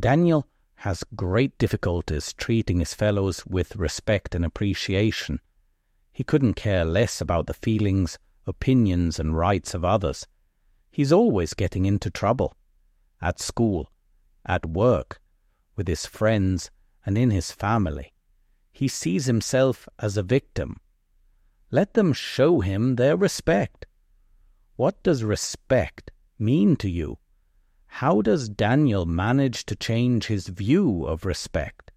Daniel has great difficulties treating his fellows with respect and appreciation. He couldn't care less about the feelings, opinions and rights of others. He's always getting into trouble. At school, at work, with his friends and in his family. He sees himself as a victim. Let them show him their respect. What does respect mean to you? How does Daniel manage to change his view of respect?